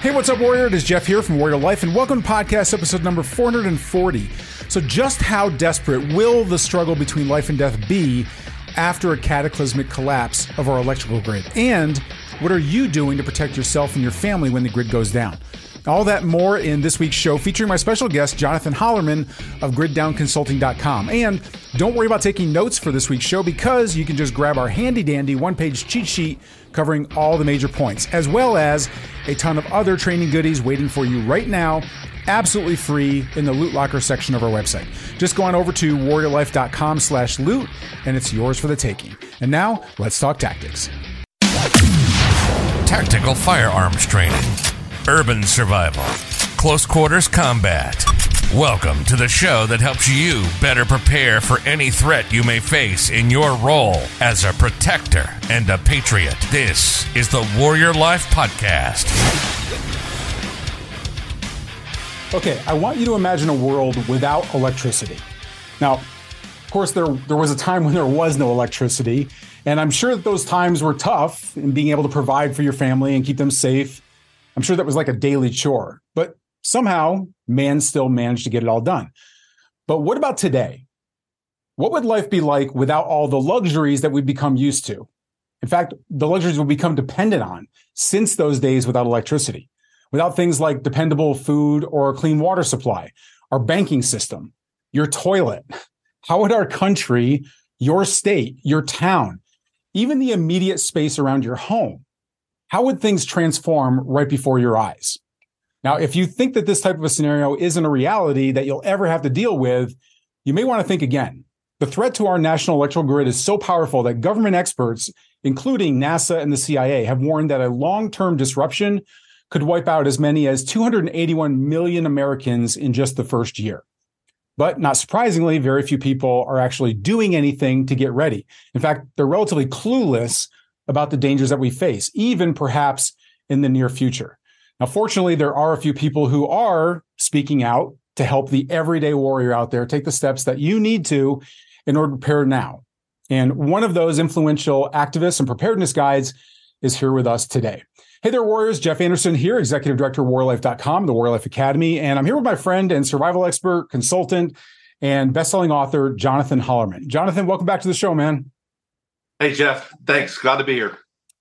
Hey, what's up, Warrior? It is Jeff here from Warrior Life, and welcome to podcast episode number 440. So just how desperate will the struggle between life and death be after a cataclysmic collapse of our electrical grid? And what are you doing to protect yourself and your family when the grid goes down? All that more in this week's show, featuring my special guest, Jonathan Hollerman of GridDownConsulting.com. And don't worry about taking notes for this week's show, because you can just grab our handy-dandy one-page cheat sheet covering all the major points, as well as a ton of other training goodies waiting for you right now, absolutely free in the Loot Locker section of our website. Just go on over to warriorlife.com/loot, and it's yours for the taking. And now, let's talk tactics. Tactical firearms training, urban survival, close quarters combat. Welcome to the show that helps you better prepare for any threat you may face in your role as a protector and a patriot. This is the Warrior Life Podcast. Okay, I want you to imagine a world without electricity. Now, of course, there was a time when there was no electricity, and I'm sure that those times were tough in being able to provide for your family and keep them safe. I'm sure that was like a daily chore, but somehow man still managed to get it all done. But what about today? What would life be like without all the luxuries that we've become used to? In fact, the luxuries we've become dependent on since those days without electricity, without things like dependable food or a clean water supply, our banking system, your toilet. How would our country, your state, your town, even the immediate space around your home, how would things transform right before your eyes? Now, if you think that this type of a scenario isn't a reality that you'll ever have to deal with, you may want to think again. The threat to our national electrical grid is so powerful that government experts, including NASA and the CIA, have warned that a long-term disruption could wipe out as many as 281 million Americans in just the first year. But not surprisingly, very few people are actually doing anything to get ready. In fact, they're relatively clueless about the dangers that we face, even perhaps in the near future. Now, fortunately, there are a few people who are speaking out to help the everyday warrior out there take the steps that you need to in order to prepare now. And one of those influential activists and preparedness guides is here with us today. Hey there, Warriors. Jeff Anderson here, Executive Director of WarriorLife.com, the Warrior Life Academy. And I'm here with my friend and survival expert, consultant, and best-selling author, Jonathan Hollerman. Jonathan, welcome back to the show, man. Hey, Jeff. Thanks. Glad to be here.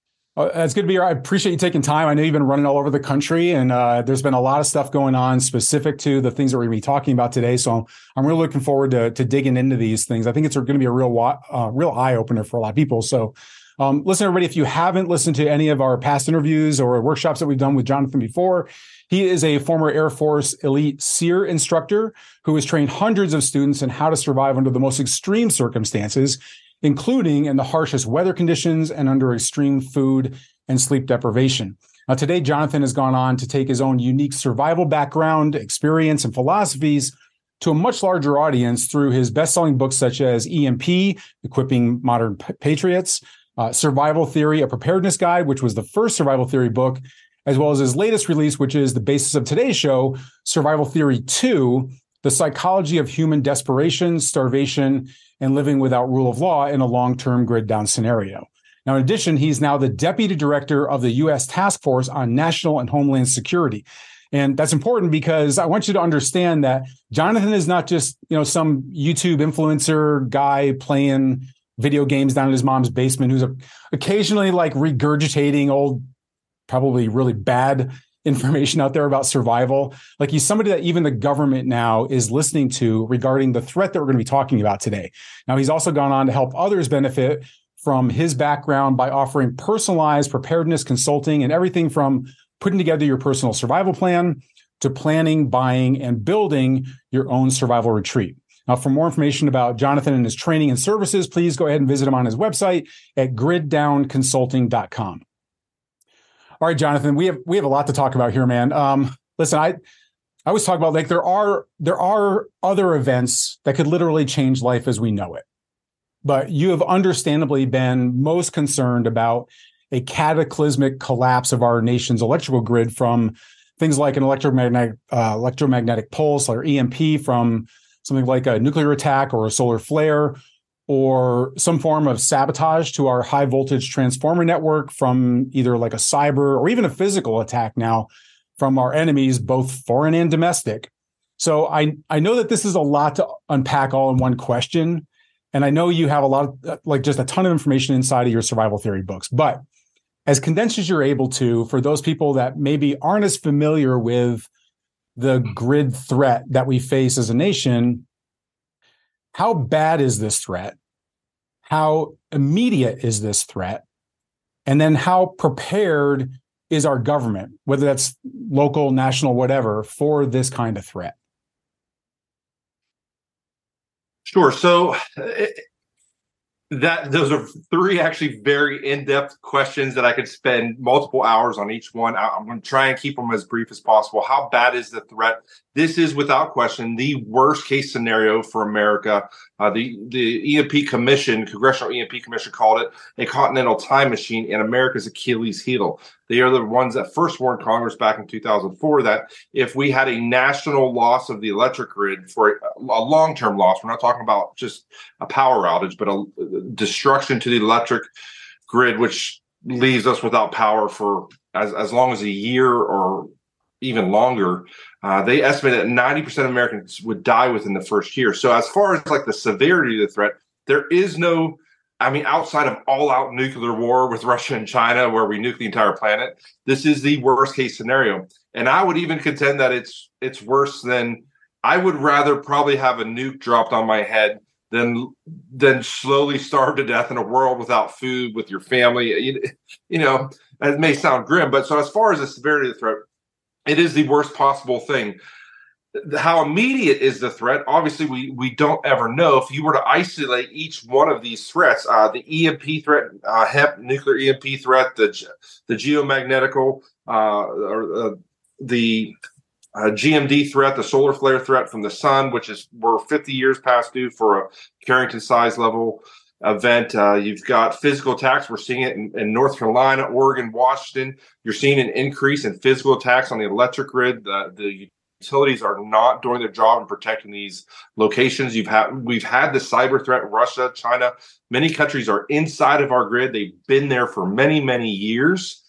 It's good to be here. I appreciate you taking time. I know you've been running all over the country, and there's been a lot of stuff going on specific to the things that we're going to be talking about today. So I'm really looking forward to digging into these things. I think it's going to be a real eye-opener for a lot of people. So listen, everybody, if you haven't listened to any of our past interviews or workshops that we've done with Jonathan before, he is a former Air Force elite SEER instructor who has trained hundreds of students in how to survive under the most extreme circumstances, including in the harshest weather conditions and under extreme food and sleep deprivation. Now, today, Jonathan has gone on to take his own unique survival background, experience, and philosophies to a much larger audience through his best-selling books such as EMP, Equipping Modern Patriots, Survival Theory, A Preparedness Guide, which was the first survival theory book, as well as his latest release, which is the basis of today's show, Survival Theory 2, The Psychology of Human Desperation, Starvation, and Living Without Rule of Law in a Long-Term Grid Down Scenario. Now, in addition, he's now the Deputy Director of the U.S. Task Force on National and Homeland Security. And that's important because I want you to understand that Jonathan is not just, some YouTube influencer guy playing video games down in his mom's basement who's occasionally like regurgitating old, probably really bad information out there about survival. Like, he's somebody that even the government now is listening to regarding the threat that we're going to be talking about today. Now, he's also gone on to help others benefit from his background by offering personalized preparedness consulting and everything from putting together your personal survival plan to planning, buying, and building your own survival retreat. Now, for more information about Jonathan and his training and services, please go ahead and visit him on his website at GridDownConsulting.com. All right, Jonathan, we have a lot to talk about here, man. Listen, I always talk about, like, there are other events that could literally change life as we know it. But you have understandably been most concerned about a cataclysmic collapse of our nation's electrical grid from things like an electromagnetic pulse or EMP from something like a nuclear attack or a solar flare, or some form of sabotage to our high voltage transformer network from either like a cyber or even a physical attack now from our enemies, both foreign and domestic. So I know that this is a lot to unpack all in one question. And I know you have a lot of, like, just a ton of information inside of your survival theory books, but as condensed as you're able to, for those people that maybe aren't as familiar with the grid threat that we face as a nation, how bad is this threat? How immediate is this threat? And then how prepared is our government, whether that's local, national, whatever, for this kind of threat? Sure. So those are three actually very in-depth questions that I could spend multiple hours on each one. I'm going to try and keep them as brief as possible. How bad is the threat? This is without question the worst case scenario for America. The EMP Commission, Congressional EMP Commission, called it a continental time machine and America's Achilles heel. They are the ones that first warned Congress back in 2004 that if we had a national loss of the electric grid for a long-term loss, we're not talking about just a power outage, but a destruction to the electric grid, which leaves us without power for as long as a year or even longer. They estimate that 90% of Americans would die within the first year. So as far as like the severity of the threat, there is no, outside of all-out nuclear war with Russia and China, where we nuke the entire planet, this is the worst case scenario. And I would even contend that it's worse than, I would rather probably have a nuke dropped on my head than slowly starve to death in a world without food with your family. You know, it may sound grim, but so as far as the severity of the threat, it is the worst possible thing. How immediate is the threat? Obviously, we don't ever know. If you were to isolate each one of these threats, the EMP threat, HEP nuclear EMP threat, the geomagnetical, or the GMD threat, the solar flare threat from the sun, which is we're 50 years past due for a Carrington size level event. You've got physical attacks. We're seeing it in North Carolina, Oregon, Washington. You're seeing an increase in physical attacks on the electric grid. The utilities are not doing their job in protecting these locations. We've had the cyber threat, Russia, China. Many countries are inside of our grid. They've been there for many, many years.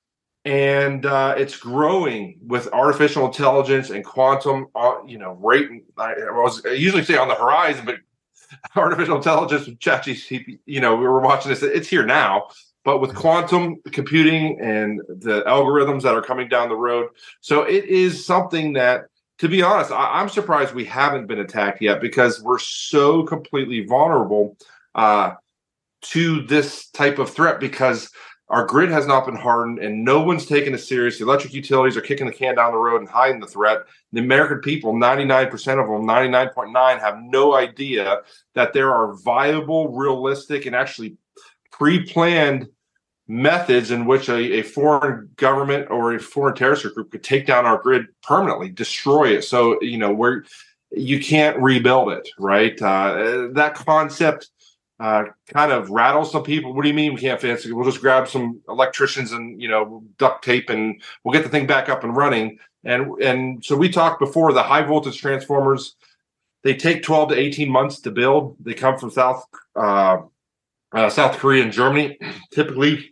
And it's growing with artificial intelligence and quantum, rate. I usually say on the horizon, but artificial intelligence with ChatGPT, we were watching this. It's here now, but with quantum computing and the algorithms that are coming down the road. So it is something that, to be honest, I'm surprised we haven't been attacked yet, because we're so completely vulnerable to this type of threat, because our grid has not been hardened and no one's taken it serious. The electric utilities are kicking the can down the road and hiding the threat. The American people, 99% of them, 99.9, have no idea that there are viable, realistic, and actually pre-planned methods in which a foreign government or a foreign terrorist group could take down our grid permanently, destroy it. So, you can't rebuild it, right? That concept kind of rattles some people. What do you mean we can't fix it? We'll just grab some electricians and duct tape and we'll get the thing back up and running. And so we talked before, the high voltage transformers, they take 12 to 18 months to build. They come from South Korea and Germany, typically.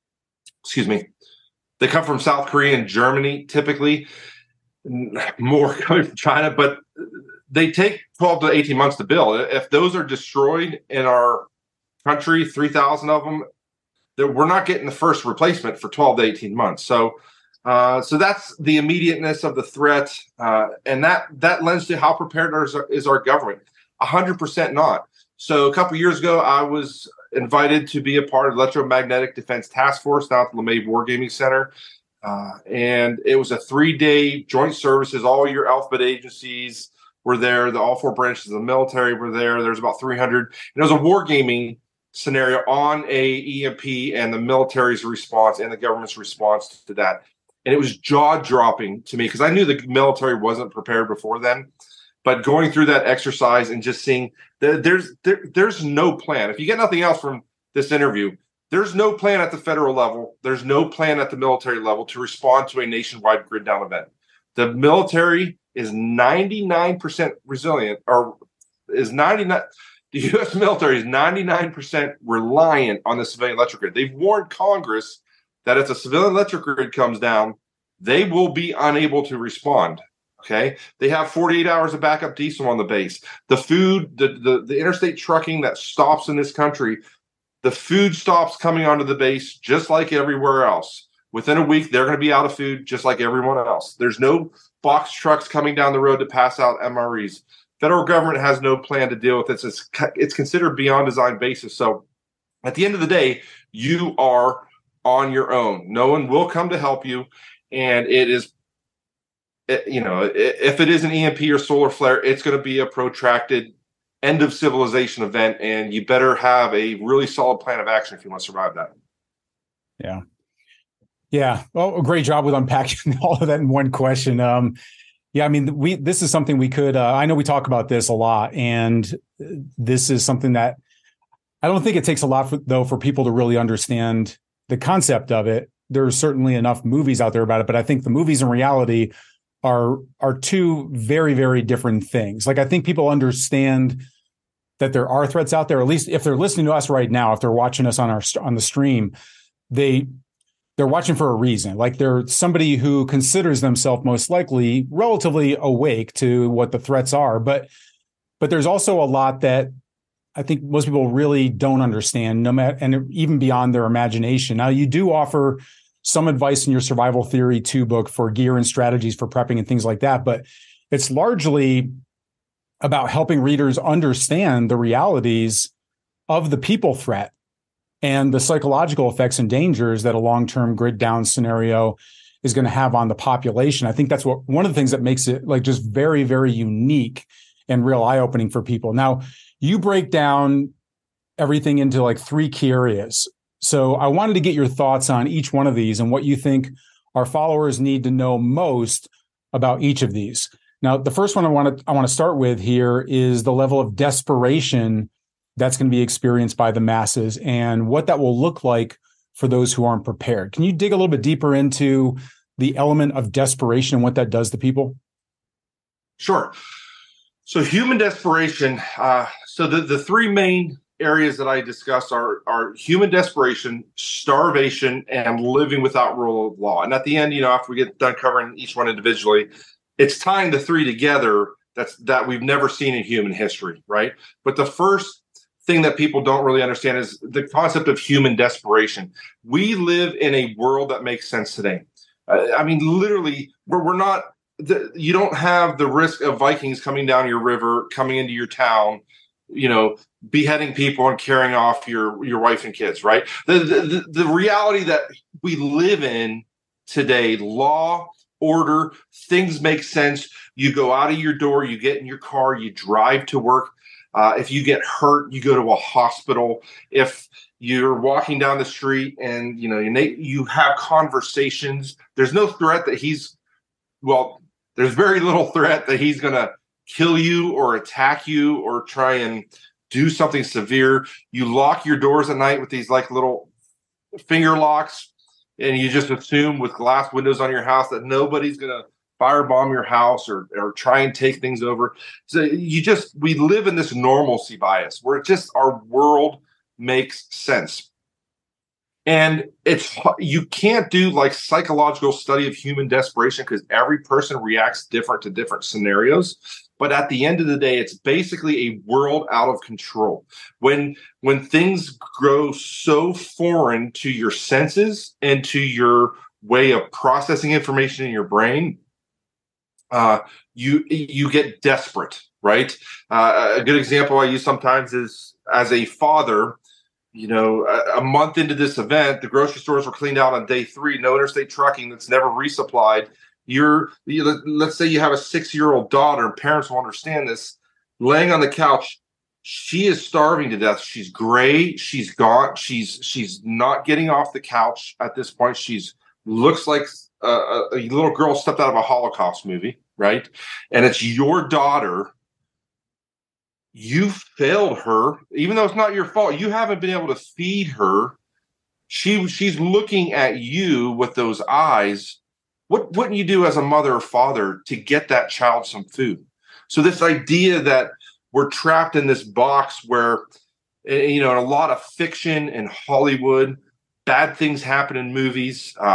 They come from South Korea and Germany, typically, more coming from China, but they take 12 to 18 months to build. If those are destroyed in our country, 3,000 of them, we're not getting the first replacement for 12 to 18 months. So that's the immediateness of the threat, and that lends to how prepared is our government. 100% not. So a couple of years ago, I was invited to be a part of the Electromagnetic Defense Task Force down at the LeMay Wargaming Center. And it was a 3-day joint services. All your alphabet agencies were there. All 4 branches of the military were there. There's about 300. And it was a wargaming scenario on a EMP and the military's response and the government's response to that. And it was jaw-dropping to me, because I knew the military wasn't prepared before then. But going through that exercise and just seeing there's no plan. If you get nothing else from this interview, there's no plan at the federal level. There's no plan at the military level to respond to a nationwide grid down event. The military is 99% resilient, or is 99. The U.S. military is 99% reliant on the civilian electric grid. They've warned Congress that if the civilian electric grid comes down, they will be unable to respond. Okay. They have 48 hours of backup diesel on the base. The food, the interstate trucking that stops in this country, the food stops coming onto the base just like everywhere else. Within a week, they're going to be out of food just like everyone else. There's no box trucks coming down the road to pass out MREs. Federal government has no plan to deal with this. It's considered beyond design basis. So at the end of the day, you are on your own. No one will come to help you. And it is, if it is an EMP or solar flare, it's going to be a protracted end of civilization event. And you better have a really solid plan of action if you want to survive that. Yeah. Yeah. Well, great job with unpacking all of that in one question. Yeah, I mean, this is something we could, I know we talk about this a lot, and this is something that I don't think it takes a lot for people to really understand the concept of it. There's certainly enough movies out there about it, but I think the movies and reality are two very, very different things. Like, I think people understand that there are threats out there, at least if they're listening to us right now, if they're watching us on the stream, they're watching for a reason. Like, they're somebody who considers themselves most likely relatively awake to what the threats are. But there's also a lot that I think most people really don't understand, no matter, and even beyond their imagination. Now, you do offer some advice in your Survival Theory 2 book for gear and strategies for prepping and things like that, but it's largely about helping readers understand the realities of the people threat and the psychological effects and dangers that a long-term grid down scenario is going to have on the population. I think that's one of the things that makes it like just very, very unique and real eye-opening for people. Now, you break down everything into like 3 key areas. So I wanted to get your thoughts on each one of these and what you think our followers need to know most about each of these. Now, the first one I want to start with here is the level of desperation that's going to be experienced by the masses and what that will look like for those who aren't prepared. Can you dig a little bit deeper into the element of desperation and what that does to people? Sure. So human desperation. So the 3 main areas that I discussed are human desperation, starvation, and living without rule of law. And at the end, after we get done covering each one individually, it's tying the 3 together that we've never seen in human history, right? But the first thing that people don't really understand is the concept of human desperation. We live in a world that makes sense today. I mean, literally, we're not. You don't have the risk of Vikings coming down your river, coming into your town, beheading people and carrying off your wife and kids, right? The reality that we live in today, law, order, things make sense. You go out of your door, you get in your car, you drive to work. If you get hurt, you go to a hospital. If you're walking down the street and you have conversations, there's no threat that there's very little threat that he's going to kill you or attack you or try and do something severe. You lock your doors at night with these like little finger locks, and you just assume with glass windows on your house that nobody's going to firebomb your house or try and take things over. So we live in this normalcy bias where our world makes sense. And you can't do like psychological study of human desperation because every person reacts different to different scenarios. But at the end of the day, it's basically a world out of control. When things grow so foreign to your senses and to your way of processing information in your brain, you get desperate, right? A good example I use sometimes is as a father. A month into this event, the grocery stores were cleaned out on day 3. No interstate trucking that's never resupplied. Let's say you have a 6-year-old daughter, and parents will understand this. Laying on the couch, she is starving to death. She's gray. She's gaunt. She's not getting off the couch at this point. Looks like a little girl stepped out of a Holocaust movie, right? And it's your daughter. You failed her, even though it's not your fault. You haven't been able to feed her. She's looking at you with those eyes. What wouldn't you do as a mother or father to get that child some food? So this idea that we're trapped in this box where, in a lot of fiction and Hollywood, bad things happen in movies.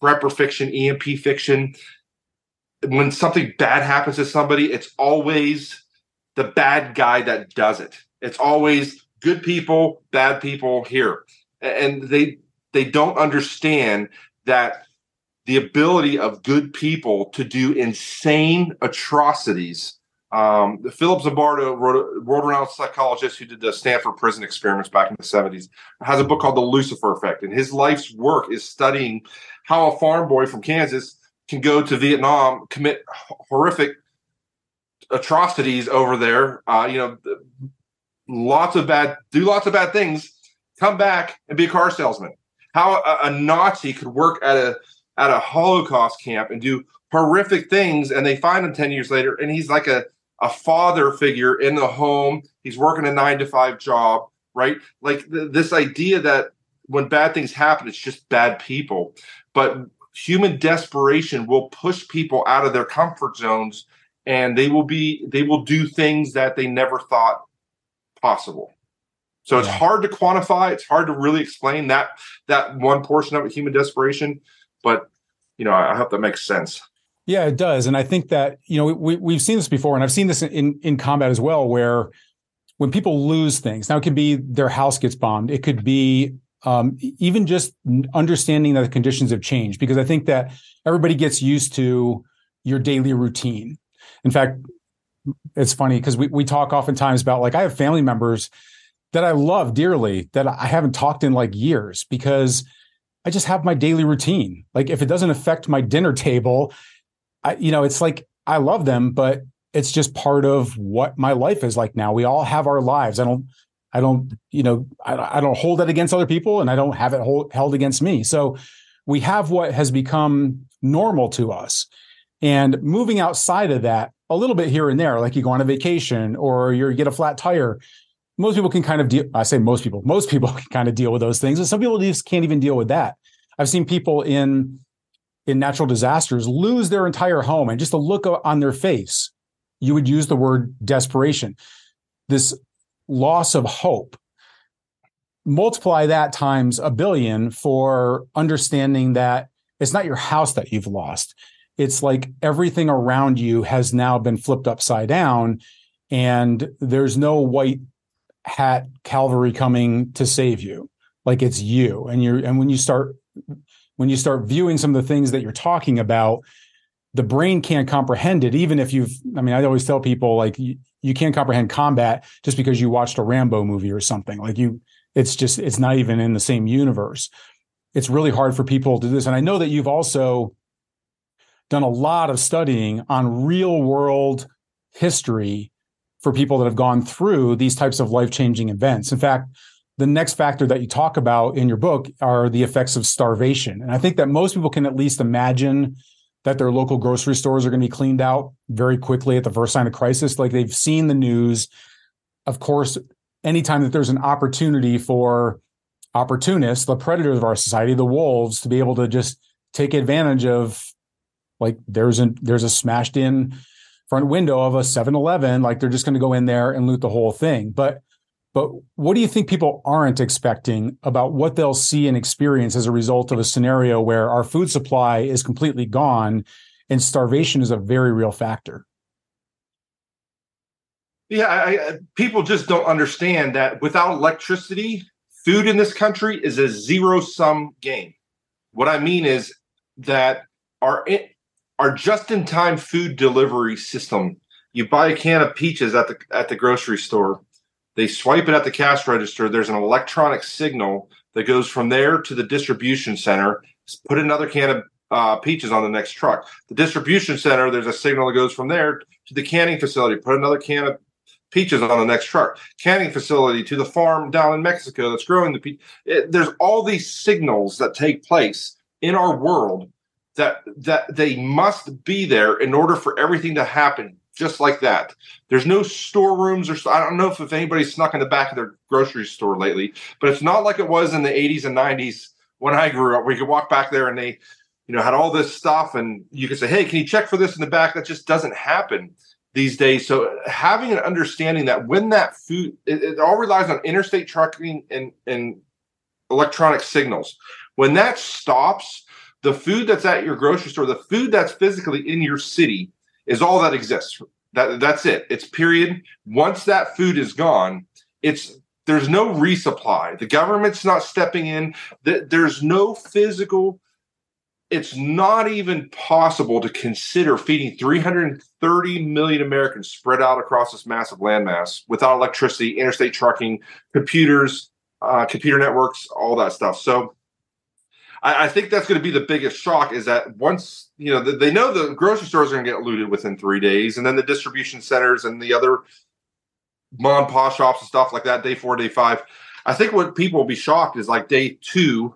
prepper fiction, EMP fiction. When something bad happens to somebody, it's always the bad guy that does it. It's always good people, bad people here. And they don't understand that the ability of good people to do insane atrocities. Philip Zimbardo, world-renowned psychologist who did the Stanford prison experiments back in the 70s, has a book called The Lucifer Effect. And his life's work is studying how a farm boy from Kansas can go to Vietnam, commit horrific atrocities over there, lots of bad things, come back and be a car salesman. How a Nazi could work at a Holocaust camp and do horrific things, and they find him 10 years later, and he's like a father figure in the home. He's working a 9-to-5 job, right? Like this idea that when bad things happen, it's just bad people. But human desperation will push people out of their comfort zones, and they will do things that they never thought possible. So it's hard to quantify. It's hard to really explain that one portion of it, human desperation. But, I hope that makes sense. Yeah, it does. And I think that, we've seen this before, and I've seen this in combat as well, where when people lose things, now it could be their house gets bombed. It could be even just understanding that the conditions have changed, because I think that everybody gets used to your daily routine. In fact, it's funny because we talk oftentimes about, like, I have family members that I love dearly that I haven't talked in like years, because I just have my daily routine. Like, if it doesn't affect my dinner table, it's like I love them, but it's just part of what my life is like now. We all have our lives. I don't hold that against other people, and I don't have it held against me. So we have what has become normal to us, and moving outside of that a little bit here and there, like you go on a vacation or you get a flat tire. Most people can kind of deal. I say most people can kind of deal with those things, and some people just can't even deal with that. I've seen people in natural disasters lose their entire home, and just a look on their face, you would use the word desperation. This loss of hope. Multiply that times a billion for understanding that it's not your house that you've lost. It's like everything around you has now been flipped upside down, and there's no white hat cavalry coming to save you. Like, it's you. And when you start viewing some of the things that you're talking about, the brain can't comprehend it. Even if I always tell people, like, you can't comprehend combat just because you watched a Rambo movie or something. Like, it's not even in the same universe. It's really hard for people to do this. And I know that you've also done a lot of studying on real world history for people that have gone through these types of life-changing events. In fact, the next factor that you talk about in your book are the effects of starvation. And I think that most people can at least imagine that their local grocery stores are going to be cleaned out very quickly at the first sign of crisis. Like, they've seen the news. Of course, anytime that there's an opportunity for opportunists, the predators of our society, the wolves, to be able to just take advantage of, like, there's a smashed in front window of a 7-Eleven, like, they're just going to go in there and loot the whole thing. But what do you think people aren't expecting about what they'll see and experience as a result of a scenario where our food supply is completely gone and starvation is a very real factor? Yeah, people just don't understand that without electricity, food in this country is a zero-sum game. What I mean is that our just-in-time food delivery system, you buy a can of peaches at the grocery store, they swipe it at the cash register, there's an electronic signal that goes from there to the distribution center, put another can of peaches on the next truck. The distribution center, there's a signal that goes from there to the canning facility, put another can of peaches on the next truck. Canning facility to the farm down in Mexico that's growing the peach. There's all these signals that take place in our world that they must be there in order for everything to happen just like that. There's no storerooms, or I don't know if anybody's snuck in the back of their grocery store lately, but it's not like it was in the 80s and 90s when I grew up, where you could walk back there and they, had all this stuff, and you could say, "Hey, can you check for this in the back?" That just doesn't happen these days. So having an understanding that when that food, it all relies on interstate trucking and electronic signals. When that stops, The food that's at your grocery store, the food that's physically in your city is all that exists. That's it. It's period. Once that food is gone, there's no resupply. The government's not stepping in. There's no physical. It's not even possible to consider feeding 330 million Americans spread out across this massive landmass without electricity, interstate trucking, computers, computer networks, all that stuff. So I think that's going to be the biggest shock, is that once, they know the grocery stores are going to get looted within 3 days, and then the distribution centers and the other mom and pop shops and stuff like that, day 4, day 5. I think what people will be shocked is like week 2,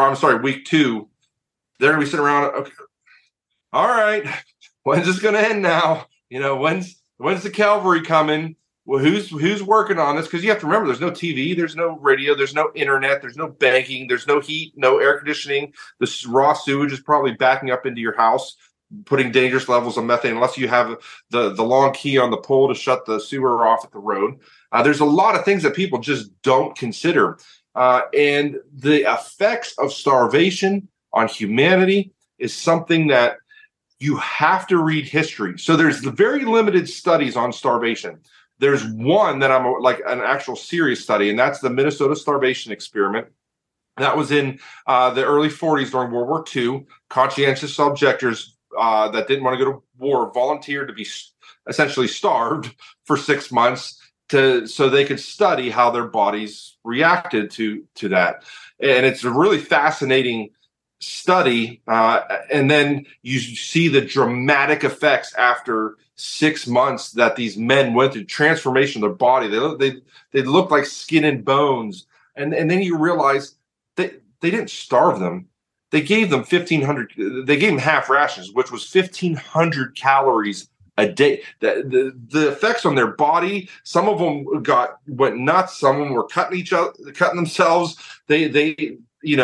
they're going to be sitting around, okay, all right, when's this going to end now? When's the cavalry coming? Well, who's working on this? Because you have to remember, there's no TV, there's no radio, there's no internet, there's no banking, there's no heat, no air conditioning. The raw sewage is probably backing up into your house, putting dangerous levels of methane, unless you have the long key on the pole to shut the sewer off at the road. There's a lot of things that people just don't consider. And the effects of starvation on humanity is something that you have to read history. So there's the very limited studies on starvation. There's one that I'm like an actual serious study, and that's the Minnesota starvation experiment. That was in the early 40s during World War II. Conscientious objectors that didn't want to go to war volunteered to be essentially starved for 6 months so they could study how their bodies reacted to that. And it's a really fascinating study. And then you see the dramatic effects after 6 months that these men went through, transformation of their body. They looked like skin and bones. And then you realize that they didn't starve them. They gave them 1,500. They gave them half rations, which was 1,500 calories a day. The effects on their body. Some of them went nuts. Some of them were cutting themselves. They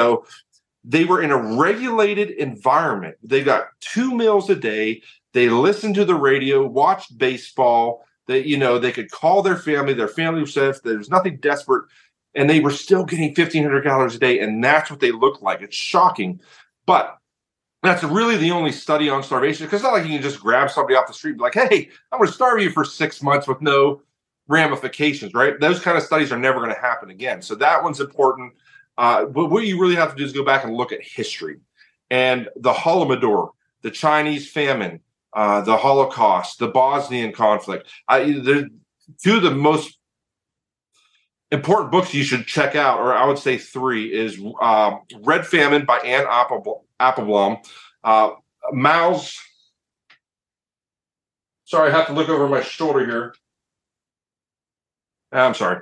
were in a regulated environment. They got 2 meals a day. They listened to the radio, watched baseball. They could call their family. Their family was safe. There was nothing desperate. And they were still getting 1,500 calories a day. And that's what they looked like. It's shocking. But that's really the only study on starvation, because it's not like you can just grab somebody off the street and be like, hey, I'm going to starve you for 6 months with no ramifications, right? Those kind of studies are never going to happen again. So that one's important. But what you really have to do is go back and look at history. And the Holodomor, the Chinese famine, the Holocaust, the Bosnian conflict. They're 2 of the most important books you should check out, or I would say 3, is Red Famine by Anne Applebaum. Mao's. Sorry, I have to look over my shoulder here. I'm sorry.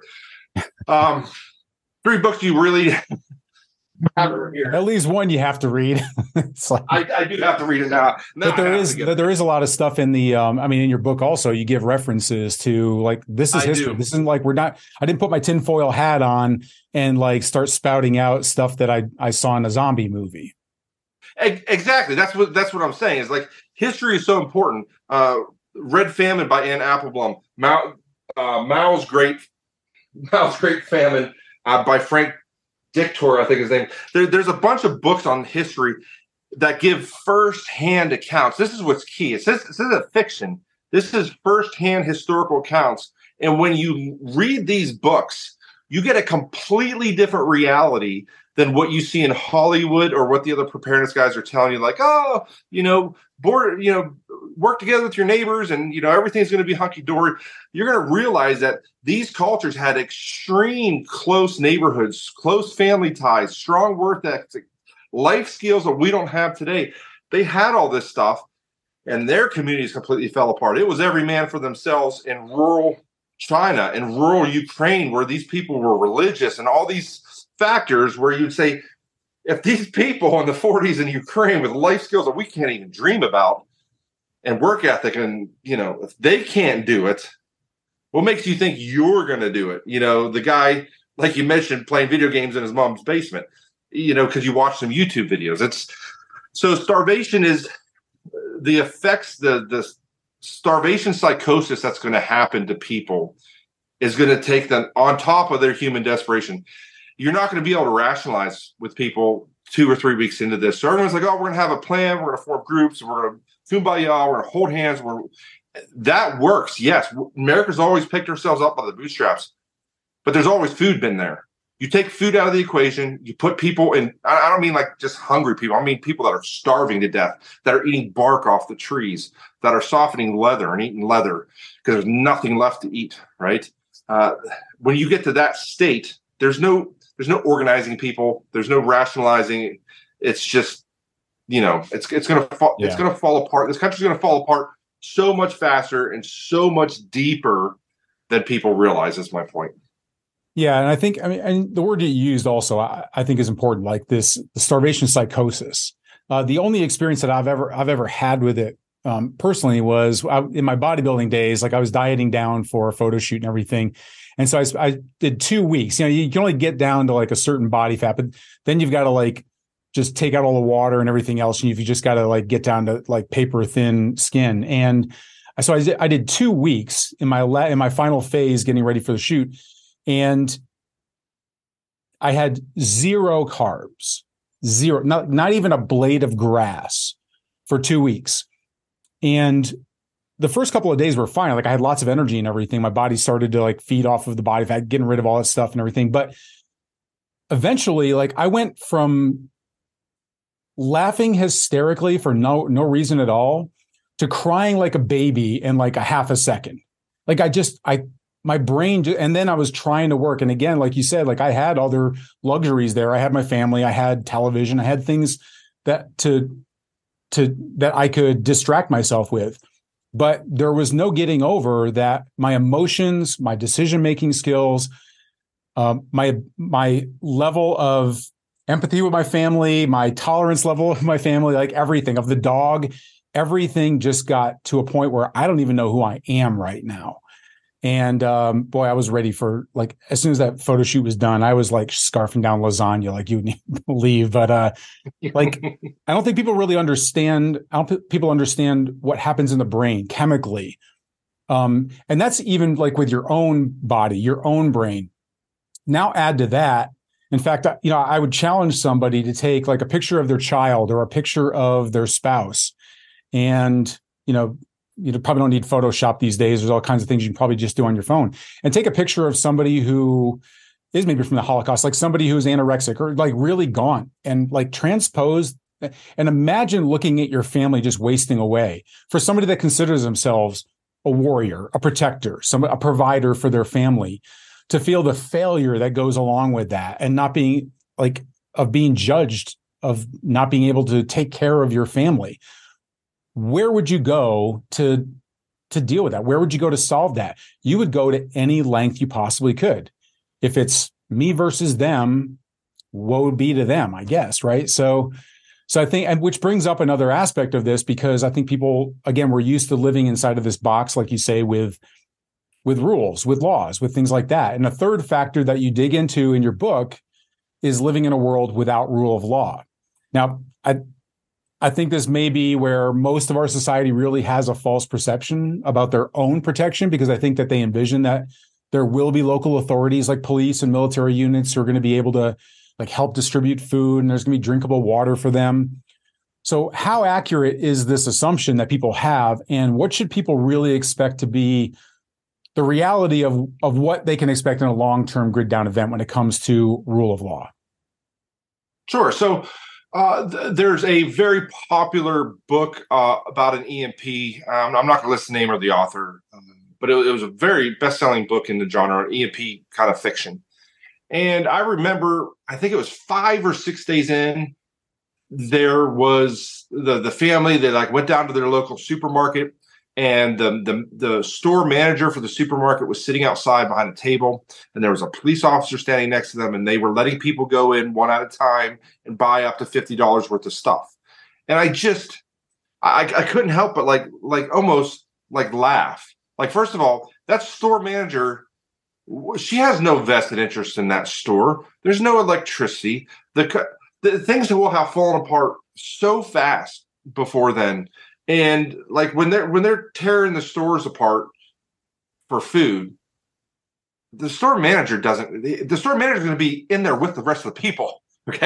3 books you really have to read. At least one you have to read. It's like, I do have to read it now. But there is a lot of stuff in the in your book also. You give references to, like, this is history. This isn't like I didn't put my tinfoil hat on and like start spouting out stuff that I saw in a zombie movie. Exactly. That's what I'm saying, is like history is so important. Red Famine by Anne Applebaum. Mao's Great Famine by Frank Dictor, I think his name. There's a bunch of books on history that give first-hand accounts. This is what's key. This isn't fiction. This is first-hand historical accounts. And when you read these books, you get a completely different reality than what you see in Hollywood or what the other preparedness guys are telling you. Like, work together with your neighbors and, everything's going to be hunky-dory. You're going to realize that these cultures had extreme close neighborhoods, close family ties, strong work ethic, life skills that we don't have today. They had all this stuff, and their communities completely fell apart. It was every man for themselves in rural China and rural Ukraine, where these people were religious, and all these factors where you'd say, if these people in the 40s in Ukraine with life skills that we can't even dream about and work ethic, and, if they can't do it, what makes you think you're going to do it? The guy, like you mentioned, playing video games in his mom's basement, because you watch some YouTube videos. So starvation is the effects, the starvation psychosis that's going to happen to people is going to take them on top of their human desperation. You're not going to be able to rationalize with people 2 or 3 weeks into this. So everyone's like, oh, we're going to have a plan. We're going to form groups. We're going to kumbaya. We're going to hold hands. That works. Yes. America's always picked ourselves up by the bootstraps, but there's always food been there. You take food out of the equation. You put people in. I don't mean like just hungry people. I mean people that are starving to death, that are eating bark off the trees, that are softening leather and eating leather because there's nothing left to eat, right? When you get to that state, there's no organizing people. There's no rationalizing. It's just, it's going to fall. Yeah. It's going to fall apart. This country's going to fall apart so much faster and so much deeper than people realize. Is my point. Yeah, and I think, and the word you used also, I think is important. Like the starvation psychosis. The only experience that I've ever had with it personally was in my bodybuilding days. Like I was dieting down for a photo shoot and everything, and so I did 2 weeks. You can only get down to like a certain body fat, but then you've got to like just take out all the water and everything else, and you've just got to like get down to like paper thin skin. And so I did 2 weeks in my final phase, getting ready for the shoot. And I had 0 carbs, not even a blade of grass for 2 weeks. And the first couple of days were fine. Like I had lots of energy and everything. My body started to like feed off of the body fat, getting rid of all that stuff and everything. But eventually, like I went from laughing hysterically for no reason at all to crying like a baby in like a half a second. Like my brain, and then I was trying to work. And again, like you said, like I had other luxuries there. I had my family, I had television, I had things that that I could distract myself with. But there was no getting over that my emotions, my decision-making skills, my level of empathy with my family, my tolerance level of my family, like everything of the dog, everything just got to a point where I don't even know who I am right now. And boy, I was ready for, like, as soon as that photo shoot was done, I was like scarfing down lasagna like you wouldn't believe. But like, I don't think people really understand. I don't think people understand what happens in the brain chemically. And that's even like with your own body, your own brain. Now add to that. In fact, I would challenge somebody to take like a picture of their child or a picture of their spouse. And, you probably don't need Photoshop these days. There's all kinds of things you can probably just do on your phone, and take a picture of somebody who is maybe from the Holocaust, like somebody who's anorexic or like really gaunt, and like transpose and imagine looking at your family just wasting away for somebody that considers themselves a warrior, a protector, a provider for their family, to feel the failure that goes along with that, and not being of being judged, of not being able to take care of your family. Where would you go to deal with that? Where would you go to solve that? You would go to any length you possibly could. If it's me versus them, woe be to them, I guess, right? So I think, and which brings up another aspect of this, because I think people, again, we're used to living inside of this box, like you say, with rules, with laws, with things like that. And a third factor that you dig into in your book is living in a world without rule of law. Now, I think this may be where most of our society really has a false perception about their own protection, because I think that they envision that there will be local authorities like police and military units who are going to be able to like help distribute food, and there's going to be drinkable water for them. So how accurate is this assumption that people have, and what should people really expect to be the reality of what they can expect in a long-term grid down event when it comes to rule of law? Sure. So there's a very popular book about an EMP. I'm not going to list the name of the author, but it was a very best-selling book in the genre, EMP kind of fiction. And I remember, I think it was 5 or 6 days in, there was the family that like went down to their local supermarket, and the store manager for the supermarket was sitting outside behind a table, and there was a police officer standing next to them, and they were letting people go in one at a time and buy up to $50 worth of stuff. And I couldn't help but like almost like laugh. Like, first of all, that store manager, she has no vested interest in that store. There's no electricity. The things will have fallen apart so fast before then. And like when they're tearing the stores apart for food, the store manager is going to be in there with the rest of the people. Okay.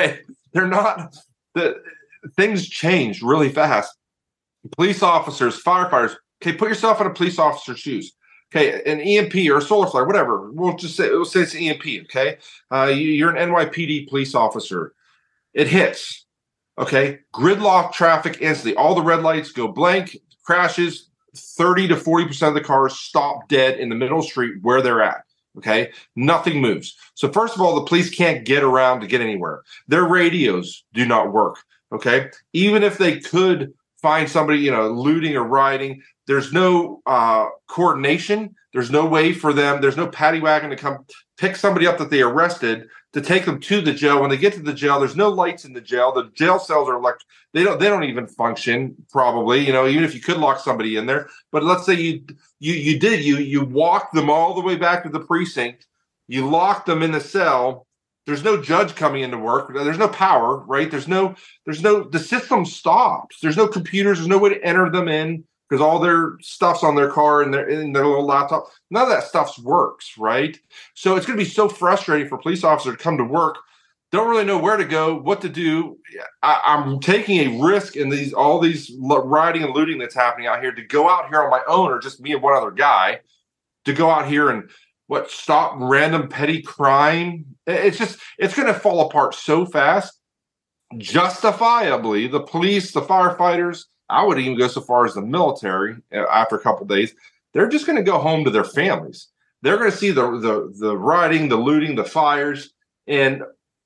They're not. The things change really fast. Police officers, firefighters. Okay, put yourself in a police officer's shoes. Okay, an EMP or a solar flare, whatever. We'll say it's an EMP. Okay, you're an NYPD police officer. It hits. Okay, gridlock traffic instantly. All the red lights go blank. Crashes. 30 to 40% of the cars stop dead in the middle of the street where they're at. Okay, nothing moves. So first of all, the police can't get around to get anywhere. Their radios do not work. Okay, even if they could find somebody, looting or rioting, there's no coordination. There's no way for them. There's no paddy wagon to come pick somebody up that they arrested to take them to the jail. When they get to the jail, there's no lights in the jail. The jail cells are electric. They don't even function probably, even if you could lock somebody in there. But let's say you walked them all the way back to the precinct. You locked them in the cell. There's no judge coming into work. There's no power, right? The system stops. There's no computers. There's no way to enter them in because all their stuff's on their car and in their little laptop. None of that stuff works, right? So it's going to be so frustrating for a police officer to come to work, don't really know where to go, what to do. I'm taking a risk in all these rioting and looting that's happening out here to go out here on my own, or just me and one other guy, to go out here and stop random petty crime. It's going to fall apart so fast. Justifiably, the police, the firefighters, I would even go so far as the military after a couple of days, they're just going to go home to their families. They're going to see the rioting, the looting, the fires, and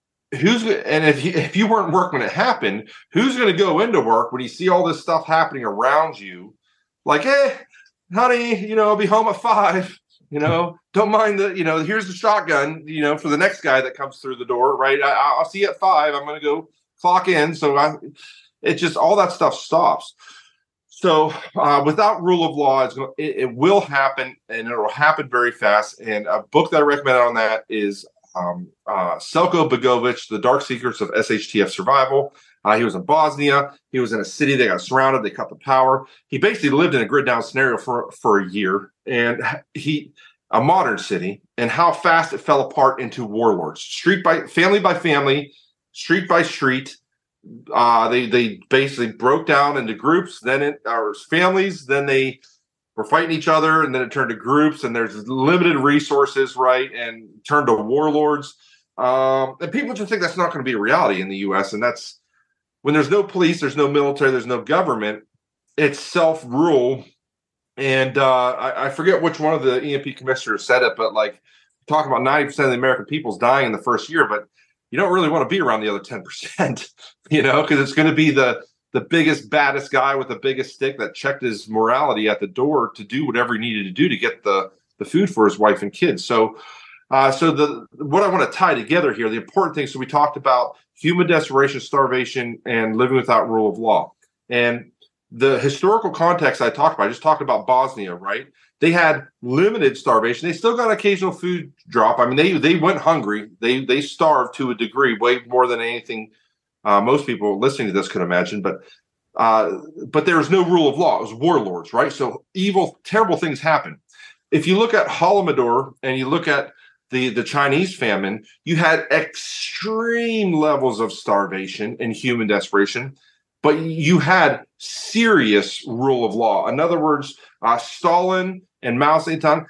if you weren't working when it happened, who's going to go into work when you see all this stuff happening around you? Like, hey, honey, I'll be home at 5. Don't mind here's the shotgun, for the next guy that comes through the door, right? I'll see you at 5. I'm going to go clock in. So it just, all that stuff stops. So without rule of law, it will happen, and it will happen very fast. And a book that I recommend on that is Selko Begovic, The Dark Secrets of SHTF Survival. He was in Bosnia. He was in a city that got surrounded. They cut the power. He basically lived in a grid down scenario for a year, and a modern city, and how fast it fell apart into warlords, family by family, street by street. They basically broke down into groups, then families, then they were fighting each other, and then it turned to groups, and there's limited resources, right, and turned to warlords. And people just think that's not going to be a reality in the U.S., and that's when there's no police, there's no military, there's no government, it's self-rule. And I forget which one of the EMP commissioners said it, but talking about 90% of the American people's dying in the first year, but you don't really want to be around the other 10%, because it's going to be the biggest, baddest guy with the biggest stick that checked his morality at the door to do whatever he needed to do to get the food for his wife and kids. So what I want to tie together here, the important thing, so we talked about human desperation, starvation, and living without rule of law. And the historical context I just talked about Bosnia, right? They had limited starvation. They still got occasional food drop. I mean, they went hungry. They starved to a degree, way more than anything most people listening to this could imagine. But there was no rule of law. It was warlords, right? So evil, terrible things happen. If you look at Holodomor and you look at the Chinese famine, you had extreme levels of starvation and human desperation, but you had serious rule of law. In other words, Stalin and Mao Zedong,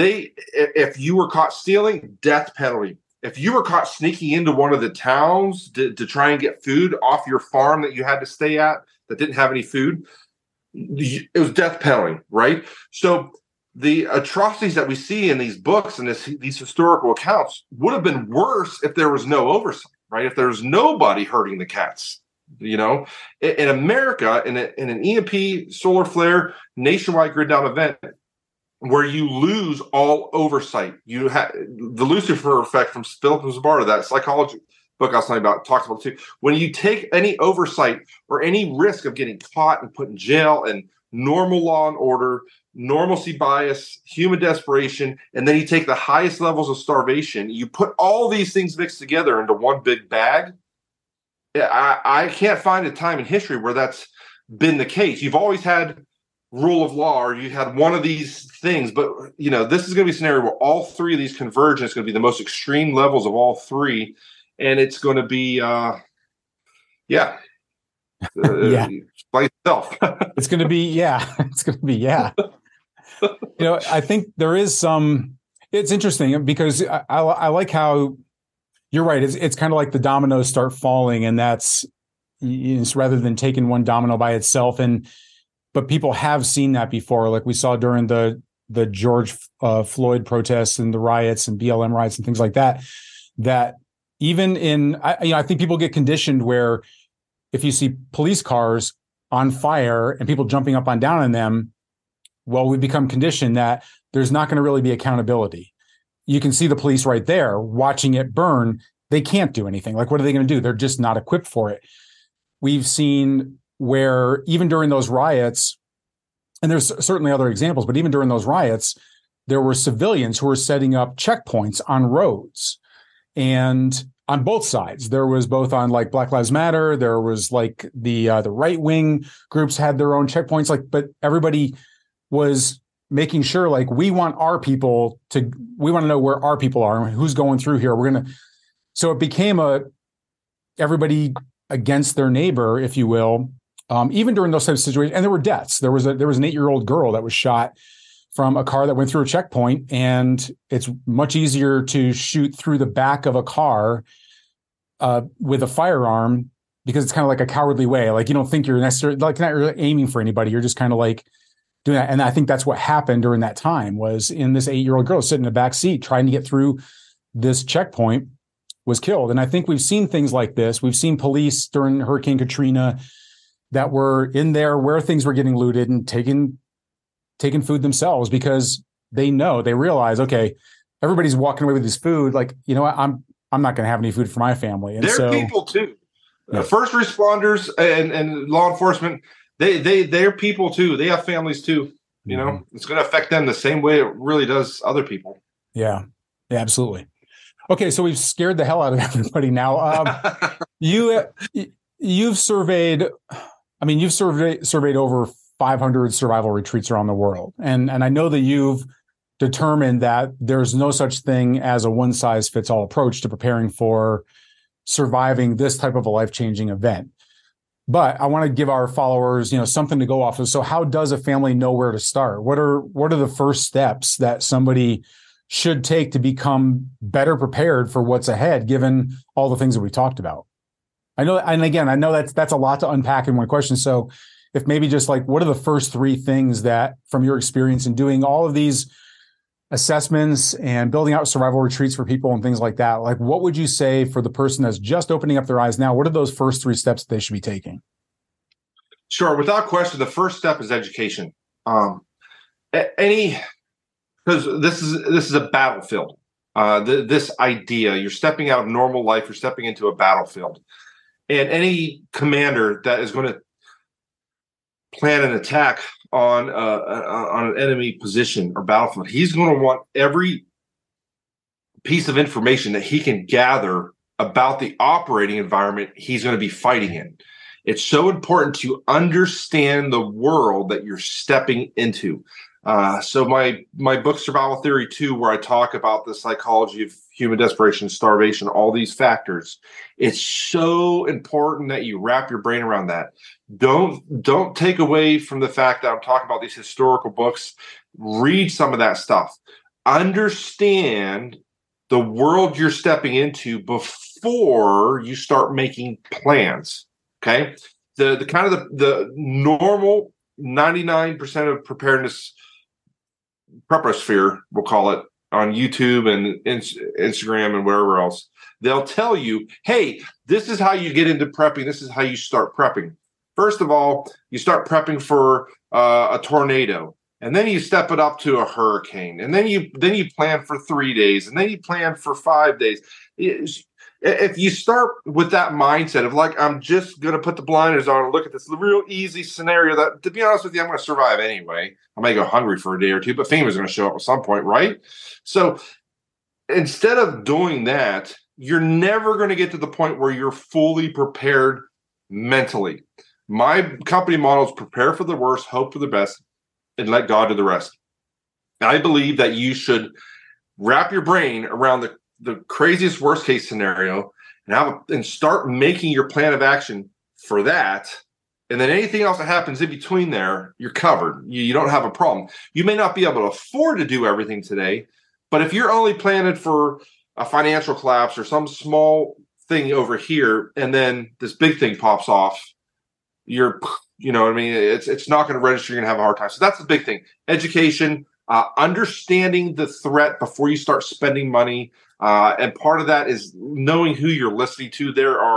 if you were caught stealing, death penalty. If you were caught sneaking into one of the towns to try and get food off your farm that you had to stay at that didn't have any food, it was death penalty, right? So the atrocities that we see in these books and these historical accounts would have been worse if there was no oversight, right? If there was nobody hurting the cats. In America, in an EMP, solar flare, nationwide grid down event, where you lose all oversight, you have the Lucifer effect from Philip Zimbardo, that psychology book I was talking about, talks about it too. When you take any oversight or any risk of getting caught and put in jail, and normal law and order, normalcy bias, human desperation, and then you take the highest levels of starvation, you put all these things mixed together into one big bag. I can't find a time in history where that's been the case. You've always had rule of law, or you had one of these things, but this is going to be a scenario where all three of these converge, and it's going to be the most extreme levels of all three, and it's going to be Yeah. Yeah. By itself. It's going to be, yeah. It's going to be, yeah. I think there is it's interesting because I like how you're right. It's kind of like the dominoes start falling, and that's rather than taking one domino by itself. But people have seen that before, like we saw during the George Floyd protests and the riots and BLM riots and things like that. That even I think people get conditioned where if you see police cars on fire and people jumping up and down on them, well, we become conditioned that there's not going to really be accountability. You can see the police right there watching it burn. They can't do anything. Like, what are they going to do? They're just not equipped for it. We've seen where even during those riots, and there's certainly other examples, but even during those riots, there were civilians who were setting up checkpoints on roads. And on both sides, there was both on like Black Lives Matter, there was like the right wing groups had their own checkpoints, but everybody was making sure like we want to know where our people are and who's going through here. So it became everybody against their neighbor, if you will. Even during those types of situations, and there were deaths. There was an 8-year-old girl that was shot from a car that went through a checkpoint, and it's much easier to shoot through the back of a car with a firearm because it's kind of like a cowardly way. Like, you don't think you're necessarily like not really aiming for anybody. You're just kind of like doing that. And I think that's what happened during that time was in this 8-year-old girl sitting in the back seat trying to get through this checkpoint was killed. And I think we've seen things like this. We've seen police during Hurricane Katrina that were in there where things were getting looted and taking food themselves because they realize, okay, everybody's walking away with this food. Like, you know what? I'm not going to have any food for my family. And they're people too. Yeah. First responders and law enforcement, they're people too. They have families too. You know, it's going to affect them the same way it really does other people. Yeah, absolutely. Okay. So we've scared the hell out of everybody now. You've surveyed over 500 survival retreats around the world. And I know that you've determined that there's no such thing as a one size fits all approach to preparing for surviving this type of a life-changing event. But I want to give our followers, something to go off of. So how does a family know where to start? What are the first steps that somebody should take to become better prepared for what's ahead, given all the things that we talked about? I know that's a lot to unpack in one question. So if maybe just like, what are the first 3 things that from your experience in doing all of these assessments and building out survival retreats for people and things like that, like what would you say for the person that's just opening up their eyes now? What are those first 3 steps that they should be taking? Sure. Without question, the first step is education. Because this is a battlefield. This idea, you're stepping out of normal life, you're stepping into a battlefield. And any commander that is going to plan an attack on an enemy position or battlefield, he's going to want every piece of information that he can gather about the operating environment he's going to be fighting in. It's so important to understand the world that you're stepping into. So my book, Survival Theory 2, where I talk about the psychology of human desperation, starvation, all these factors, it's so important that you wrap your brain around that. Don't take away from the fact that I'm talking about these historical books. Read some of that stuff. Understand the world you're stepping into before you start making plans. Okay, the kind of the normal 99% of preparedness preposphere, we'll call it, on YouTube and Instagram and wherever else, they'll tell you, hey, this is how you get into prepping. This is how you start prepping. First of all, you start prepping for a tornado, and then you step it up to a hurricane, and then you plan for 3 days, and then you plan for 5 days. If you start with that mindset of like, I'm just going to put the blinders on and look at this real easy scenario that, to be honest with you, I'm going to survive anyway. I may go hungry for a day or two, but FEMA's going to show up at some point, right? So instead of doing that, you're never going to get to the point where you're fully prepared mentally. My company model is prepare for the worst, hope for the best, and let God do the rest. I believe that you wrap your brain around the craziest worst case scenario and start making your plan of action for that. And then anything else that happens in between there, you're covered. You don't have a problem. You may not be able to afford to do everything today, but if you're only planning for a financial collapse or some small thing over here, and then this big thing pops off, you know what I mean? It's not going to register. You're going to have a hard time. So that's the big thing. Education, understanding the threat before you start spending money. And part of that is knowing who you're listening to.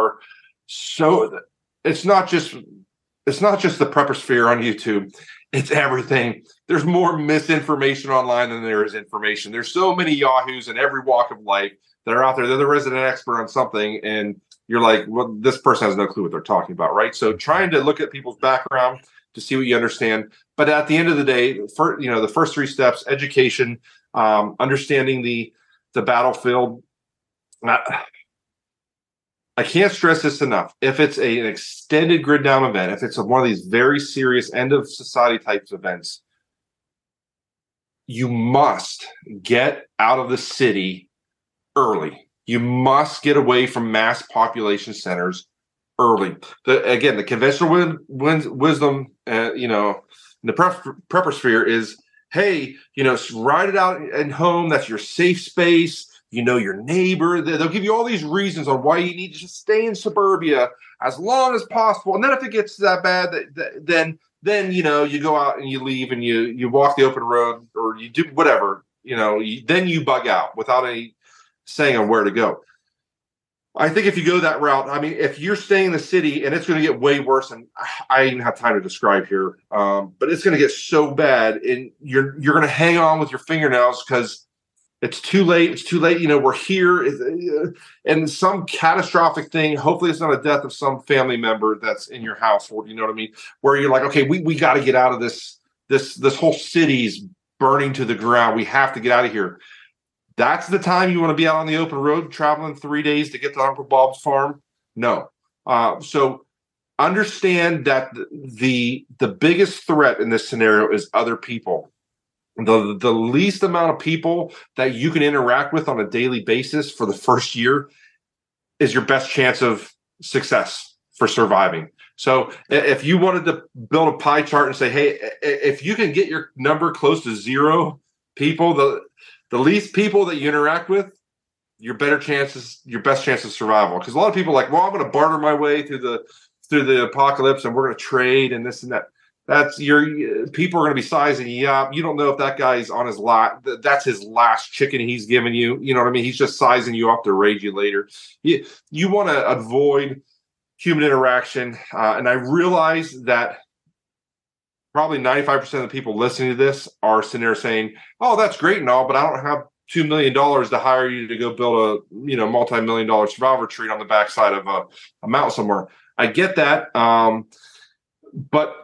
It's not just the prepper sphere on YouTube. It's everything. There's more misinformation online than there is information. There's so many yahoos in every walk of life that are out there. They're the resident expert on something, and you're like, well, this person has no clue what they're talking about, right? So trying to look at people's background to see what you understand. But at the end of the day, the first three steps: education, understanding the battlefield. I can't stress this enough. If it's an extended grid down event, if it's one of these very serious end of society types events, you must get out of the city early. You must get away from mass population centers early. The conventional wisdom, in the prepper sphere is, hey, ride it out at home. That's your safe space. Your neighbor. They'll give you all these reasons on why you need to just stay in suburbia as long as possible. And then if it gets that bad, then you go out and you leave and you walk the open road, or you do whatever. Then you bug out without any saying on where to go. I think if you go that route, I mean, if you're staying in the city and it's going to get way worse, and I didn't have time to describe here, but it's going to get so bad, and you're going to hang on with your fingernails because it's too late. It's too late. We're here, and some catastrophic thing. Hopefully, it's not a death of some family member that's in your household. You know what I mean? Where you're like, okay, we got to get out of this. This whole city's burning to the ground. We have to get out of here. That's the time you want to be out on the open road, traveling 3 days to get to Uncle Bob's farm. No. So understand that the biggest threat in this scenario is other people. The least amount of people that you can interact with on a daily basis for the first year is your best chance of success for surviving. So if you wanted to build a pie chart and say, hey, if you can get your number close to 0 people, the least people that you interact with, your best chance of survival. Because a lot of people are like, well, I'm going to barter my way through the apocalypse, and we're going to trade and this and that. People are going to be sizing you up. You don't know if that guy's on his that's his last chicken he's giving you. You know what I mean? He's just sizing you up to raid you later. You want to avoid human interaction. And I realize that probably 95% of the people listening to this are sitting there saying, oh, that's great and all, but I don't have $2 million to hire you to go build a multi-million-dollar survival retreat on the backside of a mountain somewhere. I get that. But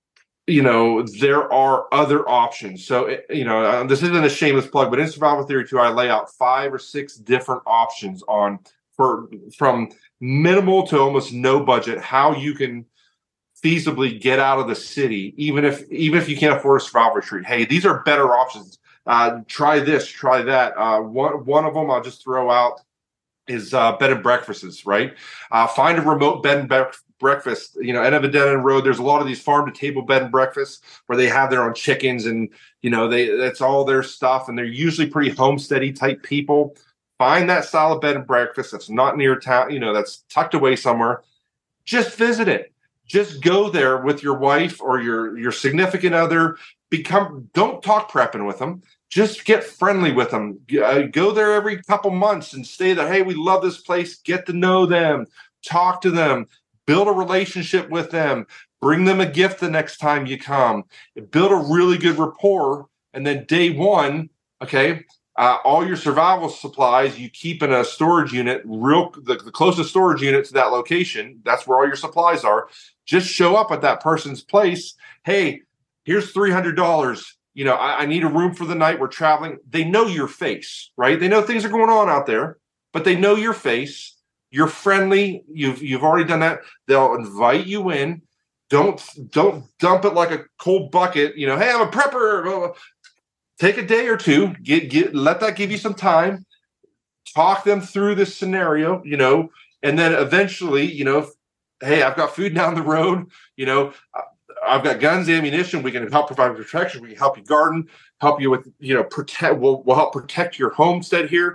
there are other options. So, this isn't a shameless plug, but in Survival Theory 2, I lay out 5 or 6 different options from minimal to almost no budget, how you can feasibly get out of the city, even if you can't afford a survival retreat. Hey, these are better options. Try this, try that. One of them I'll just throw out is bed and breakfasts, right? Find a remote bed and breakfast. End of a dead end road. There's a lot of these farm to table bed and breakfasts where they have their own chickens, and that's all their stuff, and they're usually pretty homesteady type people. Find that style of bed and breakfast that's not near town, that's tucked away somewhere. Just visit it. Just go there with your wife or your significant other. Don't talk prepping with them. Just get friendly with them. Go there every couple months and stay there. Hey, we love this place. Get to know them. Talk to them. Build a relationship with them. Bring them a gift the next time you come. Build a really good rapport. And then day one, okay, all your survival supplies you keep in a storage unit, the closest storage unit to that location. That's where all your supplies are. Just show up at that person's place. Hey, here's $300. I need a room for the night. We're traveling. They know your face, right? They know things are going on out there, but they know your face. You're friendly. You've already done that. They'll invite you in. Don't dump it like a cold bucket. Hey, I'm a prepper. Take a day or two. Let that give you some time. Talk them through this scenario. And then eventually, hey, I've got food down the road. I've got guns, ammunition. We can help provide protection. We can help you garden, help you with, protect. We'll help protect your homestead here.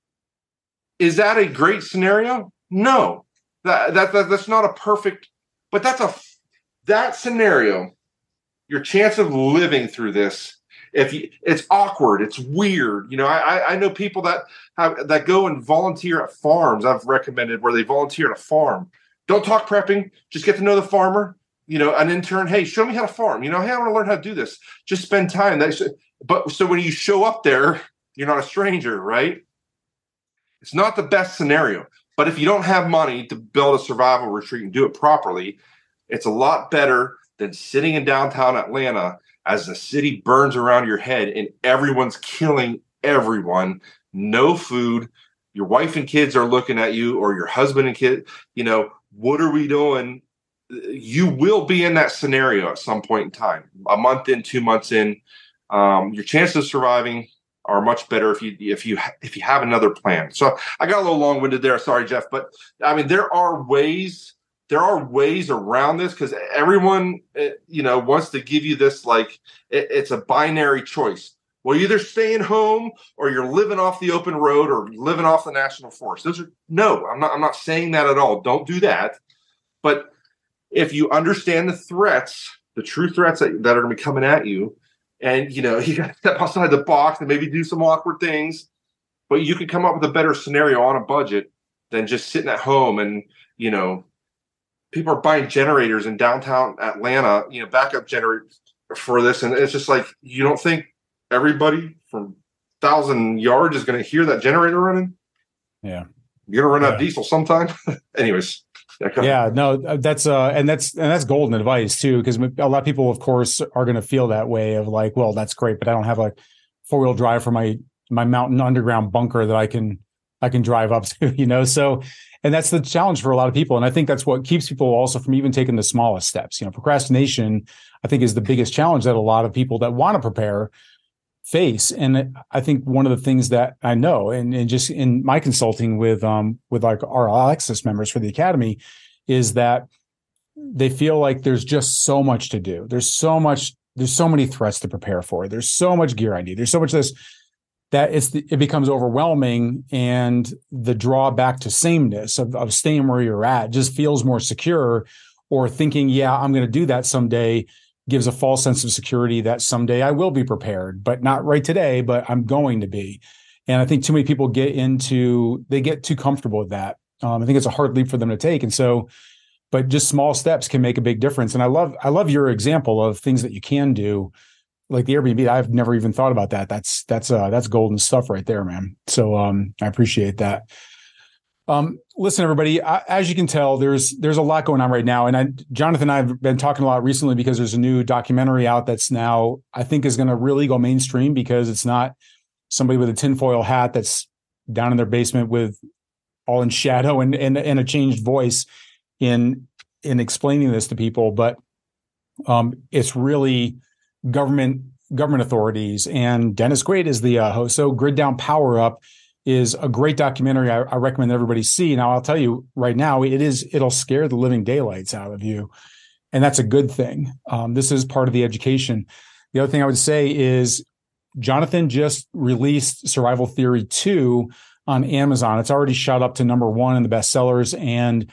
Is that a great scenario? No, that's not a perfect, but that scenario. Your chance of living through this, it's awkward, it's weird. I know people that go and volunteer at farms. I've recommended where they volunteer at a farm. Don't talk prepping, just get to know the farmer. An intern. Hey, show me how to farm. Hey, I want to learn how to do this. Just spend time. But so when you show up there, you're not a stranger, right? It's not the best scenario. But if you don't have money to build a survival retreat and do it properly, it's a lot better than sitting in downtown Atlanta as the city burns around your head and everyone's killing everyone. No food. Your wife and kids are looking at you, or your husband and kid. What are we doing? You will be in that scenario at some point in time, a month in, 2 months in. Your chances of surviving are much better if you have another plan. So I got a little long-winded there. Sorry, Jeff, but I mean there are ways around this, because everyone wants to give you this like it's a binary choice. Well, you're either staying home or you're living off the open road or living off the national forest. No, I'm not saying that at all. Don't do that. But if you understand the threats, the true threats that are going to be coming at you, and you got to step outside the box and maybe do some awkward things, but you can come up with a better scenario on a budget than just sitting at home. And people are buying generators in downtown Atlanta, backup generators for this, and it's just like, you don't think everybody from 1,000 yards is going to hear that generator running? Yeah, you're going to run out of diesel sometime. Anyways. Yeah, no, that's golden advice too, because a lot of people, of course, are going to feel that way of like, well, that's great, but I don't have a 4-wheel drive for my mountain underground bunker that I can drive up to, So, and that's the challenge for a lot of people, and I think that's what keeps people also from even taking the smallest steps. Procrastination, I think, is the biggest challenge that a lot of people that want to prepare face. And I think one of the things that I know, and just in my consulting with like our All Access members for the Academy, is that they feel like there's just so much to do. There's so many threats to prepare for. There's so much gear I need. There's so much of this that it becomes overwhelming, and the drawback to sameness of staying where you're at just feels more secure, or thinking, yeah, I'm going to do that someday, gives a false sense of security that someday I will be prepared, but not right today, but I'm going to be. And I think too many people get too comfortable with that. I think it's a hard leap for them to take. And so, but just small steps can make a big difference. And I love your example of things that you can do, like the Airbnb. I've never even thought about that. That's golden stuff right there, man. So I appreciate that. Listen, everybody, as you can tell, there's a lot going on right now. And Jonathan and I have been talking a lot recently because there's a new documentary out that's now, I think, is going to really go mainstream, because it's not somebody with a tinfoil hat that's down in their basement with all in shadow and a changed voice in explaining this to people. But it's really government authorities. And Dennis Quaid is the host. So Grid Down Power Up is a great documentary I recommend everybody see. Now, I'll tell you right now, it'll scare the living daylights out of you. And that's a good thing. This is part of the education. The other thing I would say is Jonathan just released Survival Theory 2 on Amazon. It's already shot up to #1 in the bestsellers. And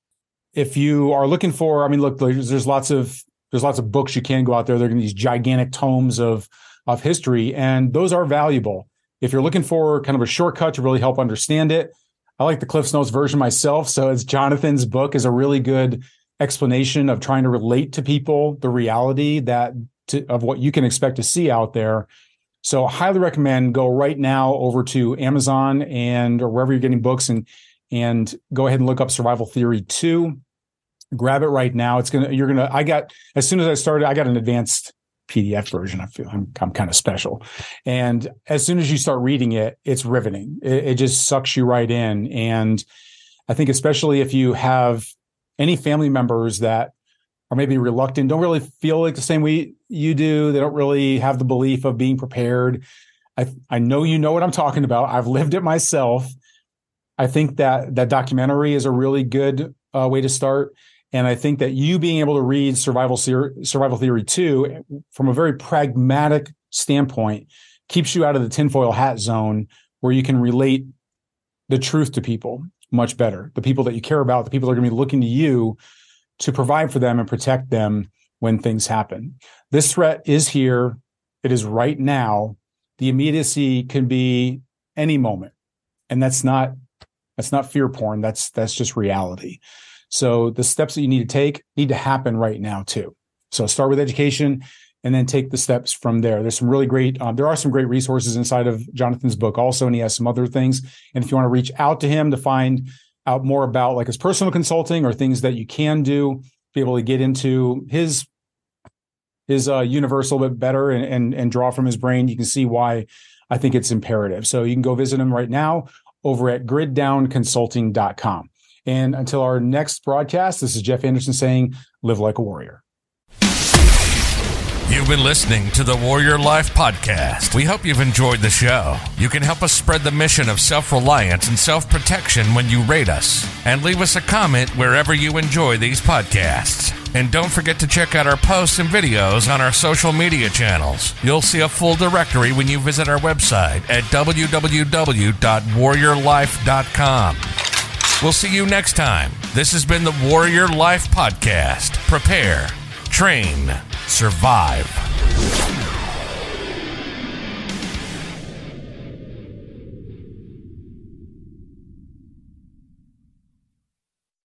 if you are looking for, I mean, look, there's lots of books you can go out there. They're going to be these gigantic tomes of history, and those are valuable. If you're looking for kind of a shortcut to really help understand it, I like the Cliff's Notes version myself. So it's Jonathan's book is a really good explanation of trying to relate to people the reality of what you can expect to see out there. So I highly recommend go right now over to Amazon or wherever you're getting books and go ahead and look up Survival Theory 2. Grab it right now. As soon as I started, I got an advanced PDF version. I feel I'm kind of special. And as soon as you start reading it, it's riveting. It just sucks you right in. And I think especially if you have any family members that are maybe reluctant, don't really feel like the same way you do, they don't really have the belief of being prepared. I know you know what I'm talking about. I've lived it myself. I think that documentary is a really good way to start. And I think that you being able to read Survival Theory 2 from a very pragmatic standpoint keeps you out of the tinfoil hat zone where you can relate the truth to people much better. The people that you care about, the people that are going to be looking to you to provide for them and protect them when things happen. This threat is here. It is right now. The immediacy can be any moment. And that's not fear porn. That's just reality. So the steps that you need to take need to happen right now too. So start with education and then take the steps from there. There's some really great, there are some great resources inside of Jonathan's book also, and he has some other things. And if you want to reach out to him to find out more about like his personal consulting or things that you can do, be able to get into his universe a little bit better and draw from his brain, you can see why I think it's imperative. So you can go visit him right now over at griddownconsulting.com. And until our next broadcast, this is Jeff Anderson saying, live like a warrior. You've been listening to the Warrior Life Podcast. We hope you've enjoyed the show. You can help us spread the mission of self-reliance and self-protection when you rate us and leave us a comment wherever you enjoy these podcasts. And don't forget to check out our posts and videos on our social media channels. You'll see a full directory when you visit our website at www.warriorlife.com. We'll see you next time. This has been the Warrior Life Podcast. Prepare, train, survive.